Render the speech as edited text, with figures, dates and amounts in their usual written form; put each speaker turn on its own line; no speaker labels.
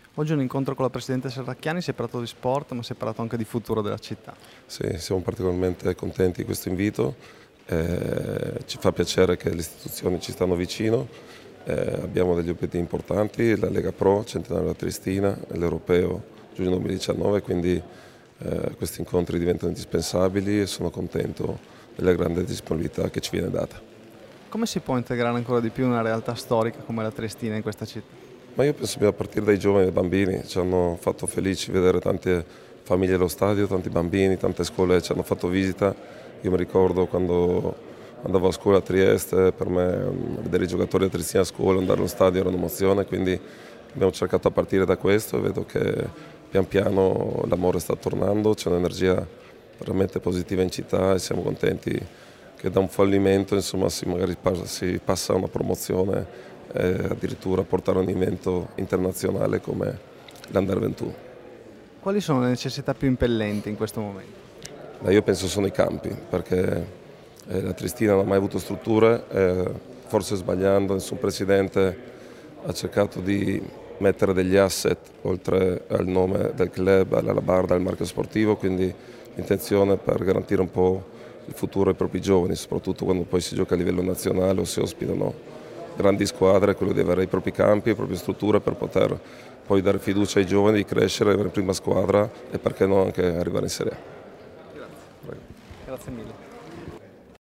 Oggi è un incontro con la Presidente Serracchiani, si è parlato di sport ma si è parlato anche di futuro della città.
Sì, siamo particolarmente contenti di questo invito, ci fa piacere che le istituzioni ci stanno vicino, abbiamo degli obiettivi importanti, la Lega Pro, Centenario della Triestina, l'Europeo giugno 2019, quindi questi incontri diventano indispensabili e sono contento della grande disponibilità che ci viene data.
Come si può integrare ancora di più una realtà storica come la Triestina in questa città?
Ma io penso che a partire dai giovani e dai bambini, ci hanno fatto felici vedere tante famiglie allo stadio, tanti bambini, tante scuole ci hanno fatto visita. Io mi ricordo quando andavo a scuola a Trieste, per me vedere i giocatori a Triestina a scuola, andare allo stadio era un'emozione, quindi abbiamo cercato a partire da questo e vedo che pian piano l'amore sta tornando, c'è un'energia veramente positiva in città e siamo contenti che da un fallimento insomma, magari si passa a una promozione e addirittura portare un evento internazionale come l'Under 21.
Quali sono le necessità più impellenti in questo momento?
Io penso sono i campi, perché la Triestina non ha mai avuto strutture, forse sbagliando nessun presidente ha cercato di mettere degli asset oltre al nome del club, all'alabarda, al marchio sportivo, quindi l'intenzione per garantire un po' il futuro ai propri giovani, soprattutto quando poi si gioca a livello nazionale o si ospitano grandi squadre, quello di avere i propri campi, le proprie strutture per poter poi dare fiducia ai giovani di crescere, avere prima squadra e perché no anche arrivare in Serie A.
Grazie mille.